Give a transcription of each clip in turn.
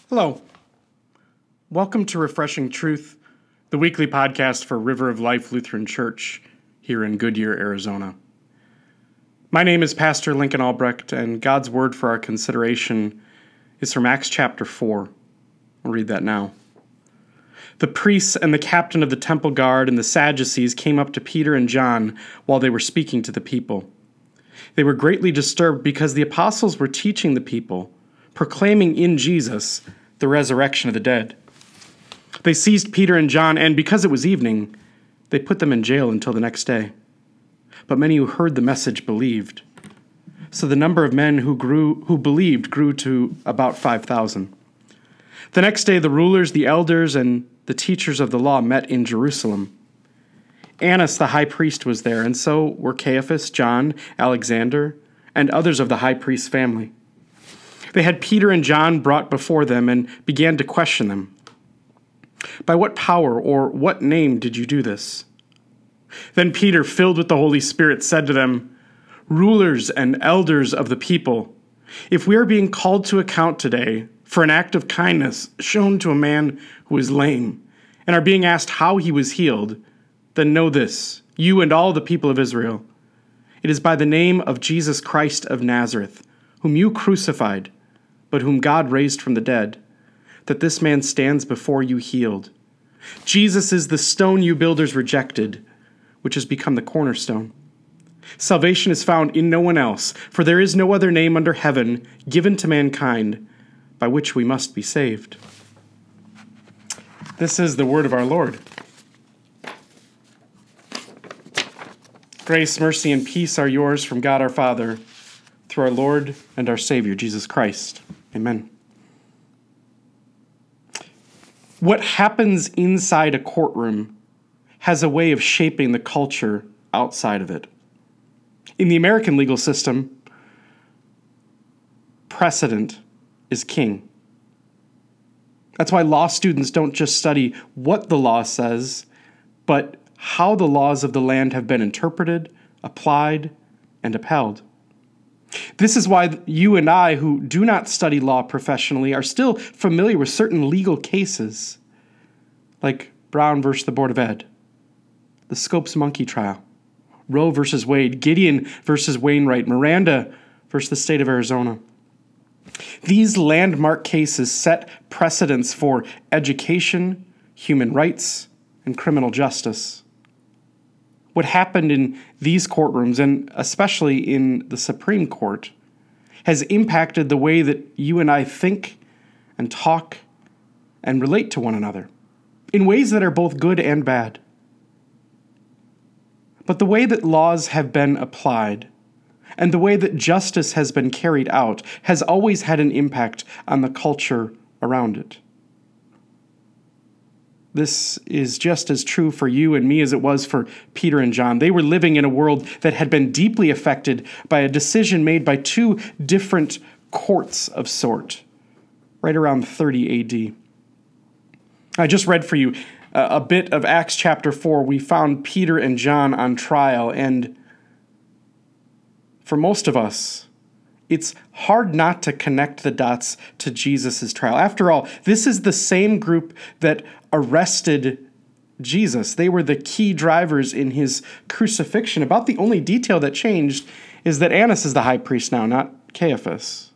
Hello. Welcome to Refreshing Truth, the weekly podcast for River of Life Lutheran Church here in Goodyear, Arizona. My name is Pastor Lincoln Albrecht, and God's word for our consideration is from Acts chapter 4. I'll read that now. The priests and the captain of the temple guard and the Sadducees came up to Peter and John while they were speaking to the people. They were greatly disturbed because the apostles were teaching the people, proclaiming in Jesus the resurrection of the dead. They seized Peter and John, and because it was evening, they put them in jail until the next day. But many who heard the message believed. So the number of men who believed grew to about 5,000. The next day, the rulers, the elders, and the teachers of the law met in Jerusalem. Annas the high priest was there, and so were Caiaphas, John, Alexander, and others of the high priest's family. They had Peter and John brought before them and began to question them. By what power or what name did you do this? Then Peter, filled with the Holy Spirit, said to them, "Rulers and elders of the people, if we are being called to account today for an act of kindness shown to a man who is lame, and are being asked how he was healed, then know this, you and all the people of Israel. It is by the name of Jesus Christ of Nazareth, whom you crucified, but whom God raised from the dead, that this man stands before you healed. Jesus is the stone you builders rejected, which has become the cornerstone. Salvation is found in no one else, for there is no other name under heaven given to mankind by which we must be saved." This is the word of our Lord. Grace, mercy, and peace are yours from God our Father, through our Lord and our Savior, Jesus Christ. Amen. What happens inside a courtroom has a way of shaping the culture outside of it. In the American legal system, precedent is king. That's why law students don't just study what the law says, but how the laws of the land have been interpreted, applied, and upheld. This is why you and I, who do not study law professionally, are still familiar with certain legal cases, like Brown versus the Board of Ed, the Scopes Monkey trial, Roe versus Wade, Gideon versus Wainwright, Miranda versus the state of Arizona. These landmark cases set precedents for education, human rights, and criminal justice. What happened in these courtrooms, and especially in the Supreme Court, has impacted the way that you and I think and talk and relate to one another in ways that are both good and bad. But the way that laws have been applied and the way that justice has been carried out has always had an impact on the culture around it. This is just as true for you and me as it was for Peter and John. They were living in a world that had been deeply affected by a decision made by two different courts of sort, right around 30 AD. I just read for you a bit of Acts chapter 4. We found Peter and John on trial, and for most of us, it's hard not to connect the dots to Jesus' trial. After all, this is the same group that arrested Jesus. They were the key drivers in his crucifixion. About the only detail that changed is that Annas is the high priest now, not Caiaphas.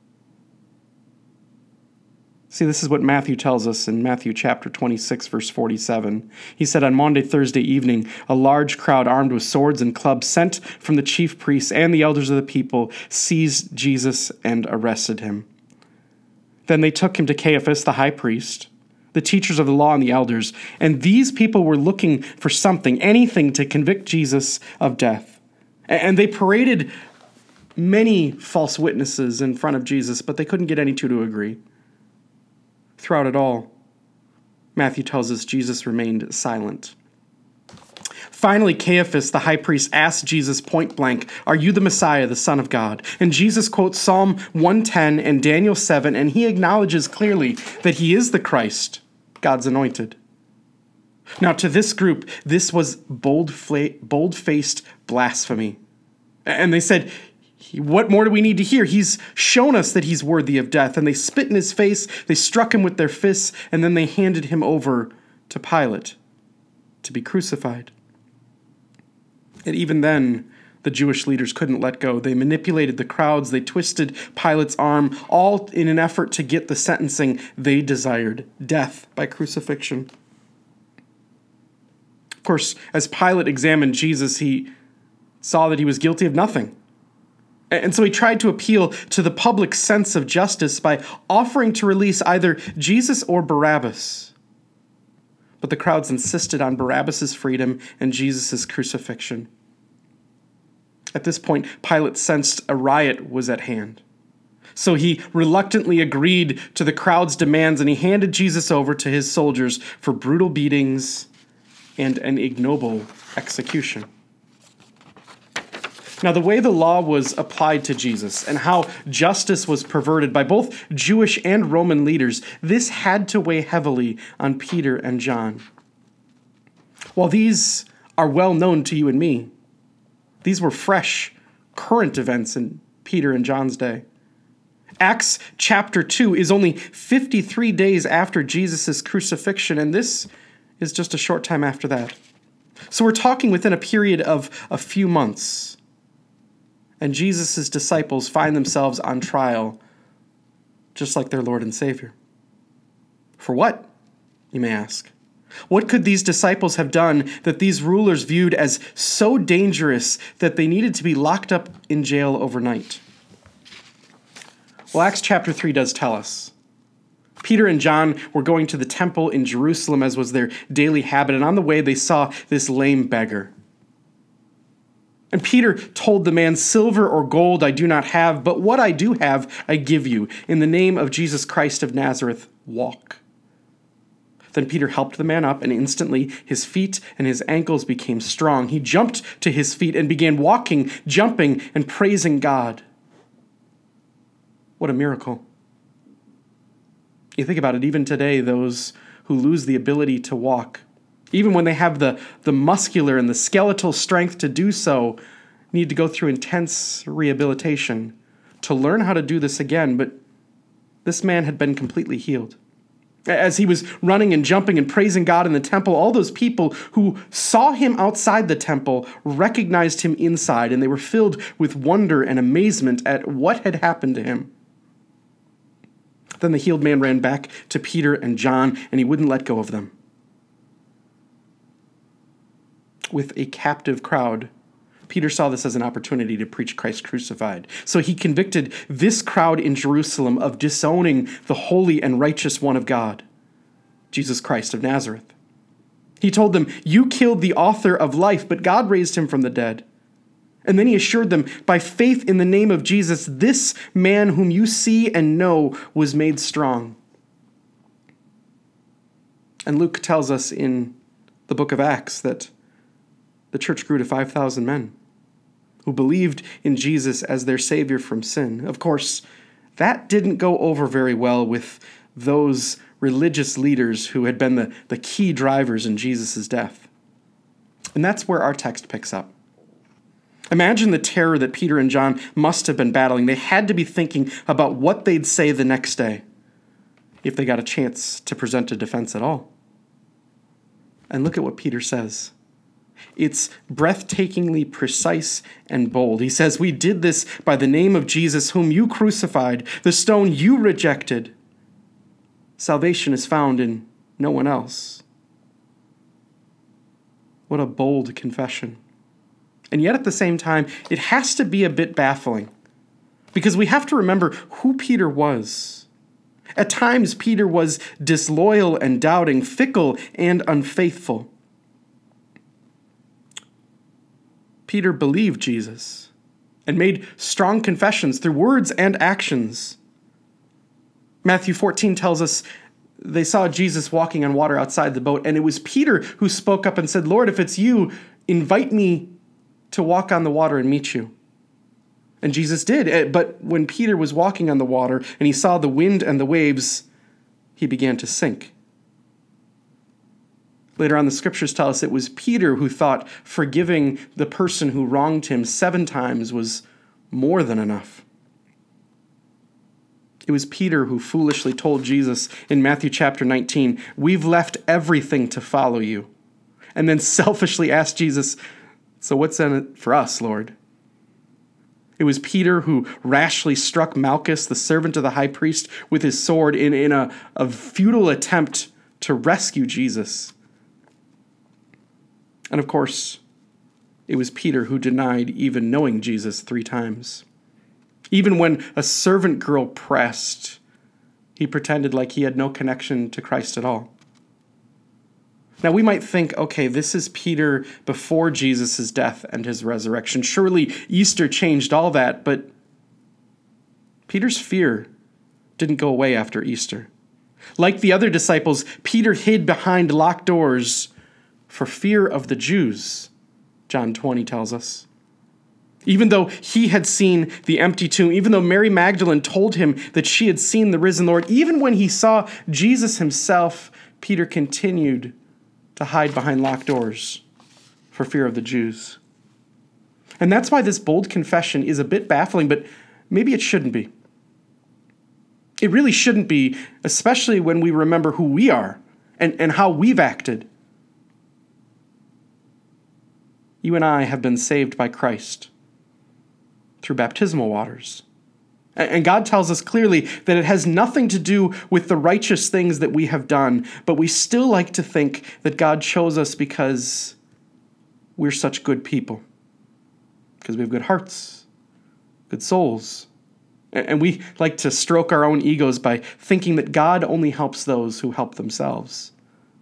See, this is what Matthew tells us in Matthew chapter 26, verse 47. He said, "On Maundy, Thursday evening, a large crowd armed with swords and clubs sent from the chief priests and the elders of the people seized Jesus and arrested him. Then they took him to Caiaphas, the high priest, the teachers of the law and the elders, and these people were looking for something, anything to convict Jesus of death. And they paraded many false witnesses in front of Jesus, but they couldn't get any two to agree. Throughout it all, Matthew tells us Jesus remained silent. Finally, Caiaphas, the high priest, asked Jesus point blank, "Are you the Messiah, the Son of God?" And Jesus quotes Psalm 110 and Daniel 7, and he acknowledges clearly that he is the Christ, God's anointed. Now, to this group, this was bold-faced blasphemy. And they said, What more do we need to hear? He's shown us that he's worthy of death. And they spit in his face, they struck him with their fists, and then they handed him over to Pilate to be crucified. And even then, the Jewish leaders couldn't let go. They manipulated the crowds, they twisted Pilate's arm, all in an effort to get the sentencing they desired, death by crucifixion. Of course, as Pilate examined Jesus, he saw that he was guilty of nothing. And so he tried to appeal to the public sense of justice by offering to release either Jesus or Barabbas. But the crowds insisted on Barabbas' freedom and Jesus' crucifixion. At this point, Pilate sensed a riot was at hand. So he reluctantly agreed to the crowd's demands, and he handed Jesus over to his soldiers for brutal beatings and an ignoble execution. Now, the way the law was applied to Jesus and how justice was perverted by both Jewish and Roman leaders, this had to weigh heavily on Peter and John. While these are well known to you and me, these were fresh, current events in Peter and John's day. Acts chapter 2 is only 53 days after Jesus' crucifixion, and this is just a short time after that. So we're talking within a period of a few months. And Jesus' disciples find themselves on trial, just like their Lord and Savior. For what, you may ask? What could these disciples have done that these rulers viewed as so dangerous that they needed to be locked up in jail overnight? Well, Acts chapter 3 does tell us. Peter and John were going to the temple in Jerusalem, as was their daily habit, and on the way they saw this lame beggar. And Peter told the man, "Silver or gold I do not have, but what I do have I give you. In the name of Jesus Christ of Nazareth, walk." Then Peter helped the man up, and instantly his feet and his ankles became strong. He jumped to his feet and began walking, jumping, and praising God. What a miracle. You think about it, even today, those who lose the ability to walk, even when they have the muscular and the skeletal strength to do so, need to go through intense rehabilitation to learn how to do this again. But this man had been completely healed. As he was running and jumping and praising God in the temple, all those people who saw him outside the temple recognized him inside, and they were filled with wonder and amazement at what had happened to him. Then the healed man ran back to Peter and John, and he wouldn't let go of them. With a captive crowd, Peter saw this as an opportunity to preach Christ crucified. So he convicted this crowd in Jerusalem of disowning the holy and righteous one of God, Jesus Christ of Nazareth. He told them, "You killed the author of life, but God raised him from the dead." And then he assured them, by faith in the name of Jesus, this man whom you see and know was made strong. And Luke tells us in the book of Acts that the church grew to 5,000 men who believed in Jesus as their Savior from sin. Of course, that didn't go over very well with those religious leaders who had been the key drivers in Jesus' death. And that's where our text picks up. Imagine the terror that Peter and John must have been battling. They had to be thinking about what they'd say the next day if they got a chance to present a defense at all. And look at what Peter says. It's breathtakingly precise and bold. He says, "We did this by the name of Jesus, whom you crucified, the stone you rejected. Salvation is found in no one else." What a bold confession. And yet at the same time, it has to be a bit baffling, because we have to remember who Peter was. At times, Peter was disloyal and doubting, fickle and unfaithful. Peter believed Jesus and made strong confessions through words and actions. Matthew 14 tells us they saw Jesus walking on water outside the boat, and it was Peter who spoke up and said, "Lord, if it's you, invite me to walk on the water and meet you." And Jesus did. But when Peter was walking on the water and he saw the wind and the waves, he began to sink. Later on, the scriptures tell us it was Peter who thought forgiving the person who wronged him 7 times was more than enough. It was Peter who foolishly told Jesus in Matthew chapter 19, "We've left everything to follow you." And then selfishly asked Jesus, "So what's in it for us, Lord?" It was Peter who rashly struck Malchus, the servant of the high priest, with his sword in a futile attempt to rescue Jesus. And of course, it was Peter who denied even knowing Jesus 3 times. Even when a servant girl pressed, he pretended like he had no connection to Christ at all. Now we might think, okay, this is Peter before Jesus' death and his resurrection. Surely Easter changed all that, but Peter's fear didn't go away after Easter. Like the other disciples, Peter hid behind locked doors for fear of the Jews, John 20 tells us. Even though he had seen the empty tomb, even though Mary Magdalene told him that she had seen the risen Lord, even when he saw Jesus himself, Peter continued to hide behind locked doors for fear of the Jews. And that's why this bold confession is a bit baffling, but maybe it shouldn't be. It really shouldn't be, especially when we remember who we are and how we've acted. You and I have been saved by Christ through baptismal waters. And God tells us clearly that it has nothing to do with the righteous things that we have done, but we still like to think that God chose us because we're such good people, because we have good hearts, good souls. And we like to stroke our own egos by thinking that God only helps those who help themselves.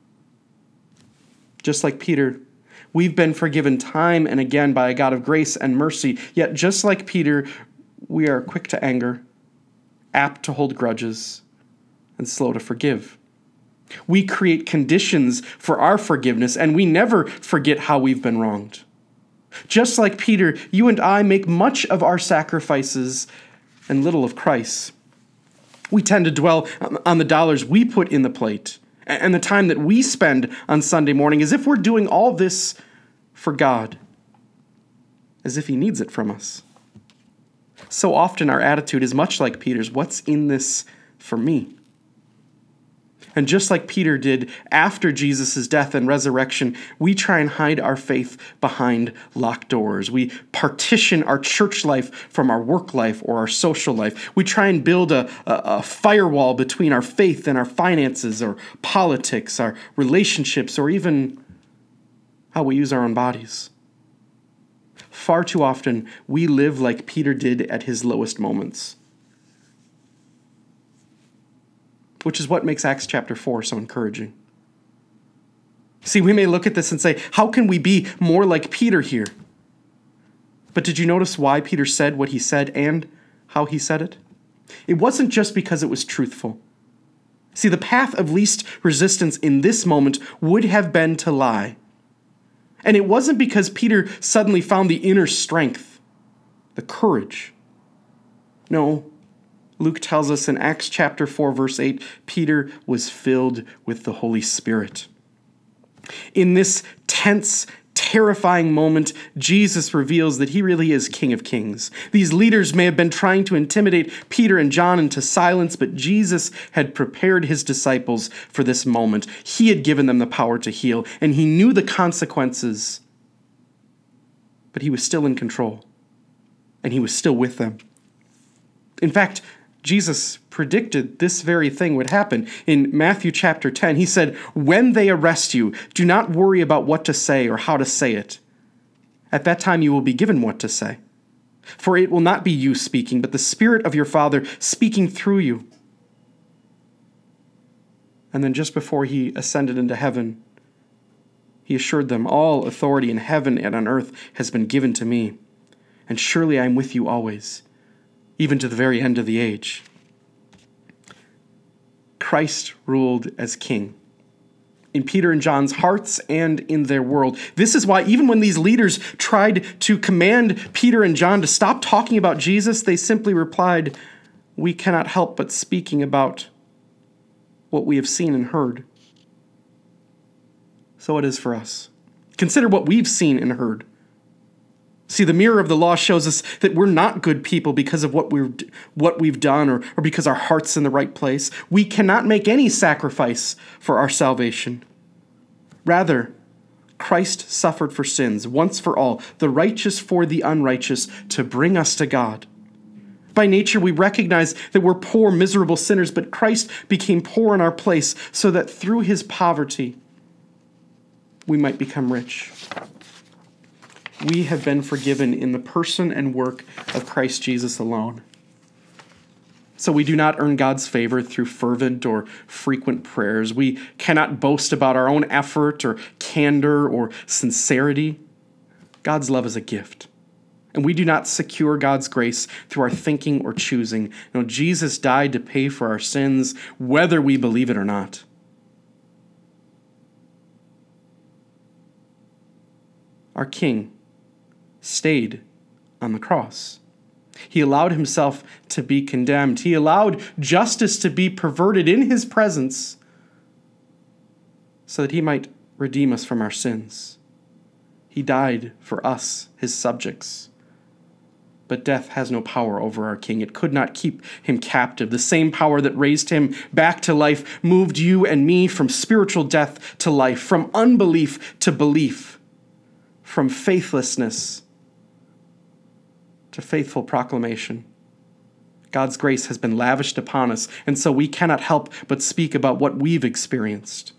Just like Peter, we've been forgiven time and again by a God of grace and mercy, yet just like Peter, we are quick to anger, apt to hold grudges, and slow to forgive. We create conditions for our forgiveness, and we never forget how we've been wronged. Just like Peter, you and I make much of our sacrifices and little of Christ. We tend to dwell on the dollars we put in the plate and the time that we spend on Sunday morning as if we're doing all this for God, as if he needs it from us. So often our attitude is much like Peter's. What's in this for me? And just like Peter did after Jesus' death and resurrection, we try and hide our faith behind locked doors. We partition our church life from our work life or our social life. We try and build a firewall between our faith and our finances or politics, our relationships, or even how we use our own bodies. Far too often, we live like Peter did at his lowest moments, which is what makes Acts chapter 4 so encouraging. See, we may look at this and say, how can we be more like Peter here? But did you notice why Peter said what he said and how he said it? It wasn't just because it was truthful. See, the path of least resistance in this moment would have been to lie. And it wasn't because Peter suddenly found the inner strength, the courage. No, Luke tells us in Acts chapter 4, verse 8, Peter was filled with the Holy Spirit. In this tense, terrifying moment, Jesus reveals that he really is King of Kings. These leaders may have been trying to intimidate Peter and John into silence, but Jesus had prepared his disciples for this moment. He had given them the power to heal, and he knew the consequences, but he was still in control, and he was still with them. In fact, Jesus predicted this very thing would happen. In Matthew chapter 10, he said, "When they arrest you, do not worry about what to say or how to say it. At that time you will be given what to say. For it will not be you speaking, but the Spirit of your Father speaking through you." And then just before he ascended into heaven, he assured them, "All authority in heaven and on earth has been given to me, and surely I am with you always, even to the very end of the age." Christ ruled as king in Peter and John's hearts and in their world. This is why even when these leaders tried to command Peter and John to stop talking about Jesus, they simply replied, "We cannot help but speaking about what we have seen and heard." So it is for us. Consider what we've seen and heard. See, the mirror of the law shows us that we're not good people because of what we've done or because our heart's in the right place. We cannot make any sacrifice for our salvation. Rather, Christ suffered for sins once for all, the righteous for the unrighteous, to bring us to God. By nature, we recognize that we're poor, miserable sinners, but Christ became poor in our place so that through his poverty, we might become rich. We have been forgiven in the person and work of Christ Jesus alone. So we do not earn God's favor through fervent or frequent prayers. We cannot boast about our own effort or candor or sincerity. God's love is a gift. And we do not secure God's grace through our thinking or choosing. No, Jesus died to pay for our sins, whether we believe it or not. Our King stayed on the cross. He allowed himself to be condemned. He allowed justice to be perverted in his presence so that he might redeem us from our sins. He died for us, his subjects. But death has no power over our King. It could not keep him captive. The same power that raised him back to life moved you and me from spiritual death to life, from unbelief to belief, from faithlessness to faithful proclamation. God's grace has been lavished upon us, and so we cannot help but speak about what we've experienced.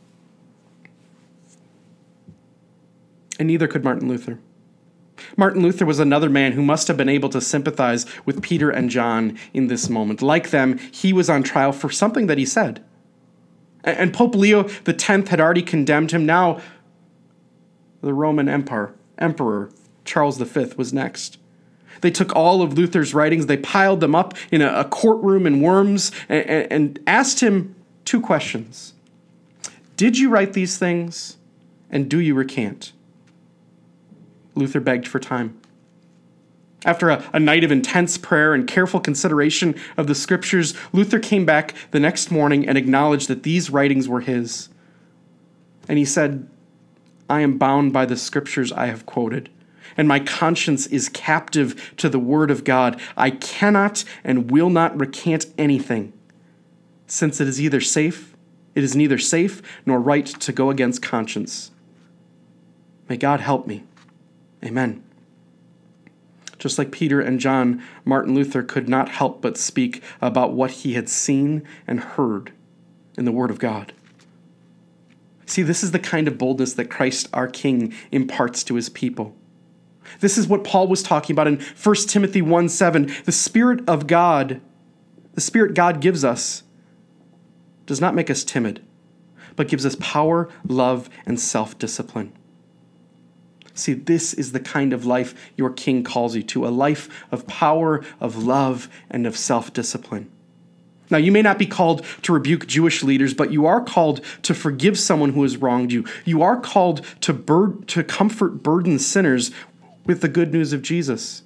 And neither could Martin Luther. Martin Luther was another man who must have been able to sympathize with Peter and John in this moment. Like them, he was on trial for something that he said. And Pope Leo X had already condemned him. Now, the Roman Emperor Charles V was next. They took all of Luther's writings, they piled them up in a courtroom in Worms, and asked him two questions. Did you write these things, and do you recant? Luther begged for time. After a night of intense prayer and careful consideration of the scriptures, Luther came back the next morning and acknowledged that these writings were his. And he said, I am bound by the scriptures I have quoted, and my conscience is captive to the word of God. I cannot and will not recant anything, since it is neither safe nor right to go against conscience. May God help me. Amen. Just like Peter and John, Martin Luther could not help but speak about what he had seen and heard in the Word of God. See, this is the kind of boldness that Christ our King imparts to his people. This is what Paul was talking about in 1 Timothy 1:7. The Spirit of God, the Spirit God gives us, does not make us timid, but gives us power, love, and self-discipline. See, this is the kind of life your King calls you to, a life of power, of love, and of self-discipline. Now, you may not be called to rebuke Jewish leaders, but you are called to forgive someone who has wronged you. You are called to comfort burdened sinners with the good news of Jesus.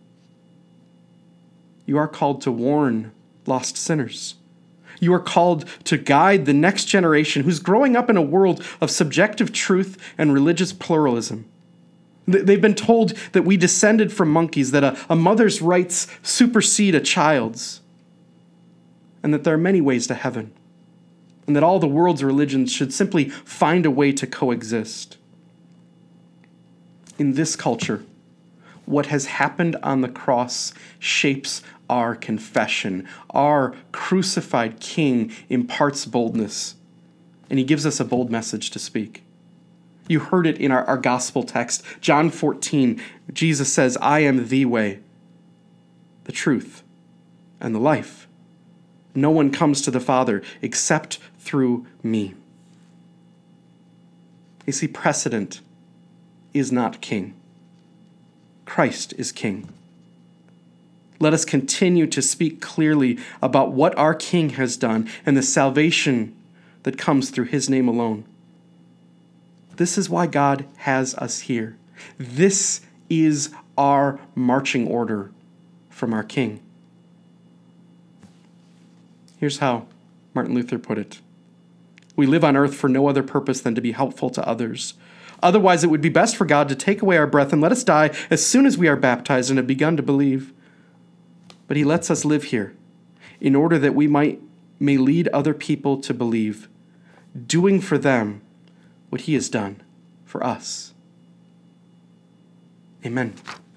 You are called to warn lost sinners. You are called to guide the next generation who's growing up in a world of subjective truth and religious pluralism. They've been told that we descended from monkeys, that a mother's rights supersede a child's, and that there are many ways to heaven, and that all the world's religions should simply find a way to coexist. In this culture, what has happened on the cross shapes our confession. Our crucified King imparts boldness, and he gives us a bold message to speak. You heard it in our gospel text. John 14, Jesus says, I am the way, the truth, and the life. No one comes to the Father except through me. You see, precedent is not king. Christ is king. Let us continue to speak clearly about what our King has done and the salvation that comes through his name alone. This is why God has us here. This is our marching order from our King. Here's how Martin Luther put it. We live on earth for no other purpose than to be helpful to others. Otherwise, it would be best for God to take away our breath and let us die as soon as we are baptized and have begun to believe. But he lets us live here in order that we may lead other people to believe, doing for them what he has done for us. Amen.